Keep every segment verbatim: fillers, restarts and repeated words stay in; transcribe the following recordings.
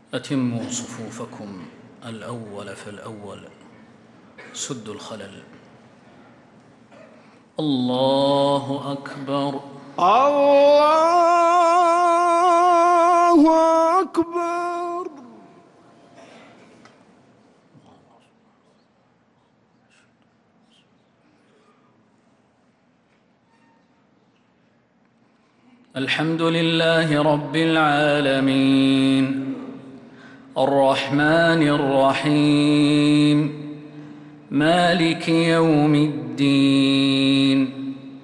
أتموا صفوفكم الأول فالأول سدوا الخلل. الله أكبر. الله أكبر. الحمد لله رب العالمين الرحمن الرحيم مالك يوم الدين.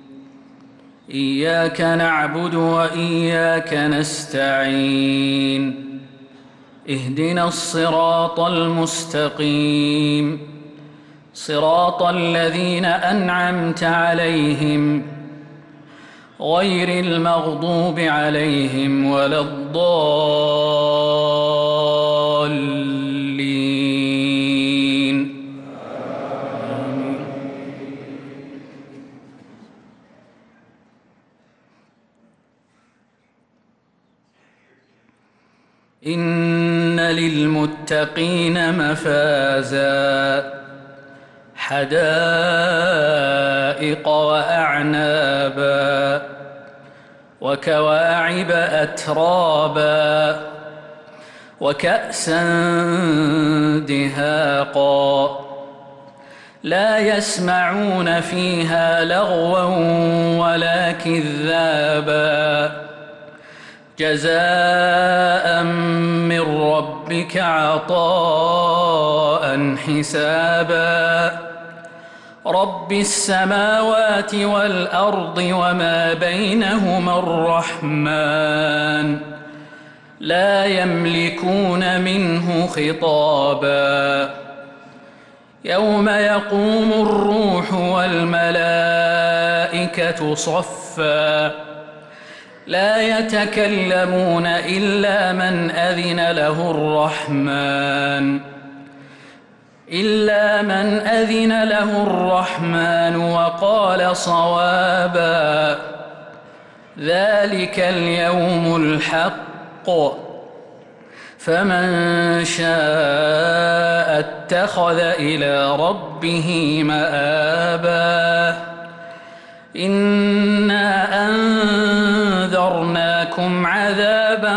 إياك نعبد وإياك نستعين. اهدنا الصراط المستقيم صراط الذين أنعمت عليهم غير المغضوب عليهم ولا الضالين. إن للمتقين مفازا حدائق وأعنابا وكواعب أترابا وكأسا دهاقا لا يسمعون فيها لغوا ولا كذابا جزاء من ربك عطاء حسابا رب السماوات والأرض وما بينهما الرحمن لا يملكون منه خطابا يوم يقوم الروح والملائكة صفا لا يتكلمون إلا من أذن له الرحمن إلا من أذن له الرحمن وقال صوابا ذلك اليوم الحق فمن شاء اتخذ إلى ربه مآبا إنا أنذرناكم عذابا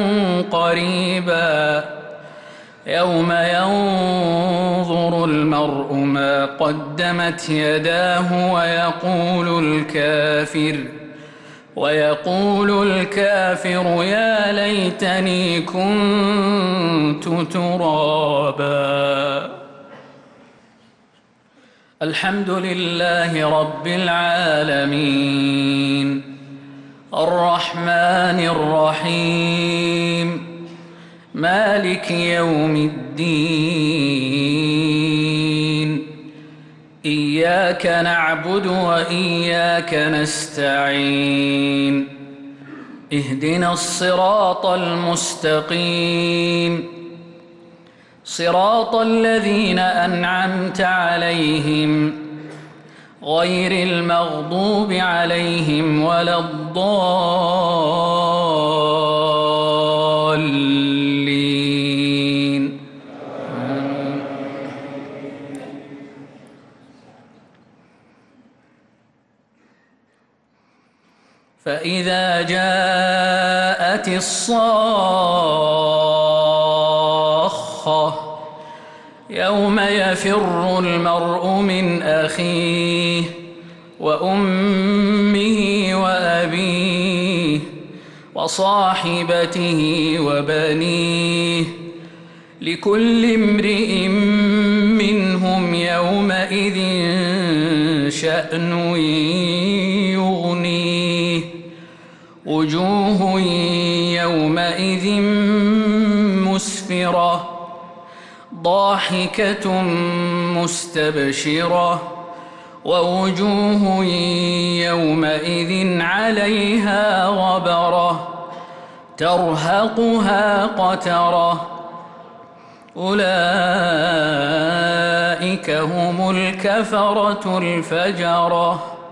قريبا يوم ينظر المرء ما قدمت يداه ويقول الكافر ويقول الكافر يا ليتني كنت ترابا. الحمد لله رب العالمين الرحمن الرحيم مالك يوم الدين. إياك نعبد وإياك نستعين. اهدنا الصراط المستقيم صراط الذين أنعمت عليهم غير المغضوب عليهم ولا الضالين. فإذا جاءت الصاخة يوم يفر المرء من أخيه وأمه وأبيه وصاحبته وبنيه لكل امرئ منهم يومئذ شأن يغنيه وجوه يومئذ مسفرة ضاحكة مستبشرة ووجوه يومئذ عليها غبرة ترهقها قترة أولئك هم الكفرة الفجرة.